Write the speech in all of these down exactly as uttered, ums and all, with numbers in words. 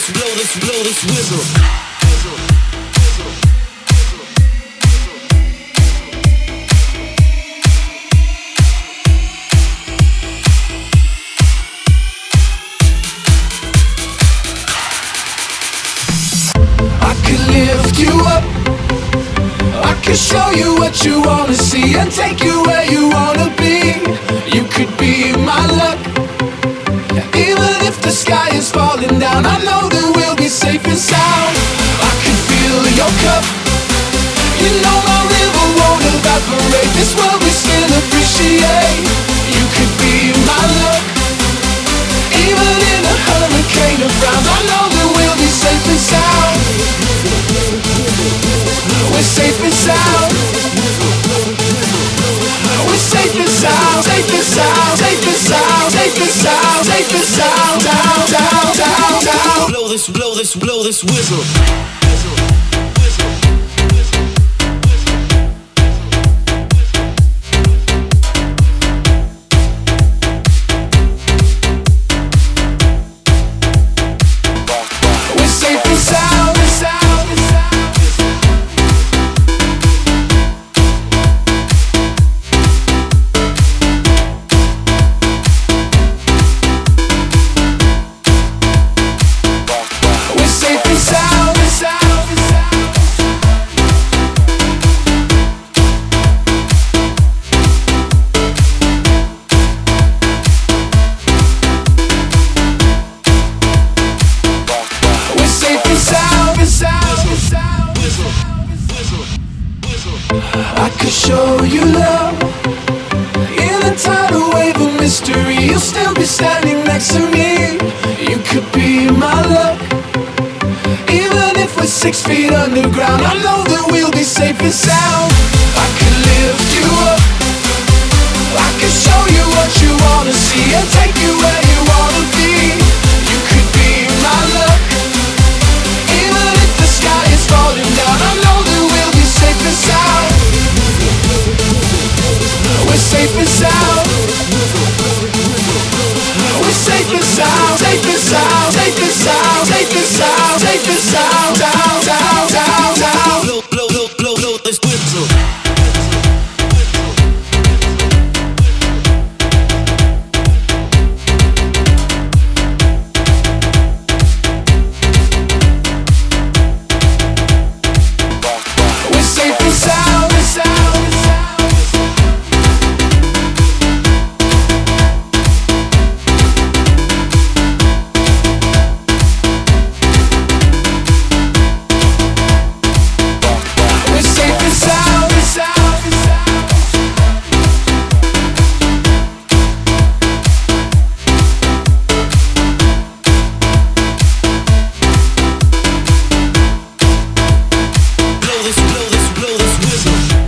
this, blow this, blow this whistle. I could lift you up, I could show you what you wanna see and take you where you wanna be. You could be my luck, even if the sky is falling down. I know that we'll be safe and sound. I can feel your cup, you know my river won't evaporate. This world we still appreciate. You could be my luck, even in a hurricane of frowns. I know that we'll be safe and sound. We're safe and sound. We're safe and sound, safe and sound, safe and sound, safe and sound, safe and sound, down, down, down, down. Blow this, blow this, blow this whistle. We're safe and sound, sound, sound. We're safe and sound, sound, sound. We're safe and sound, sound, sound. I could show you love in a tidal wave of mystery. You'll still be standing next to me. You could be my luck, even if we're six feet underground. I know that we'll be safe and sound. I could lift you up, I could show you what you wanna see and take you where you wanna be. You could be my luck, even if the sky is falling down. I know that we'll be safe and sound. We're safe and sound. We're safe and sound, safe and sound, safe and sound, safe and sound, safe and sound, down, down, down, down. Blow, blow, blow, blow, blow this whistle. We're safe and sound, sound, sound. We're safe and sound, sound, sound. Blow this, blow this, blow this whistle.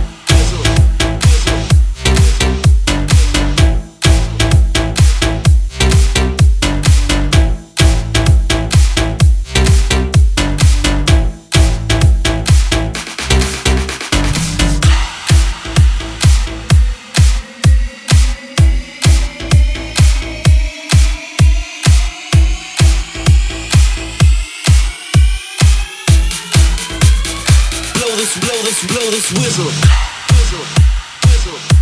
Blow this, blow this, blow this whistle. Whistle, whistle.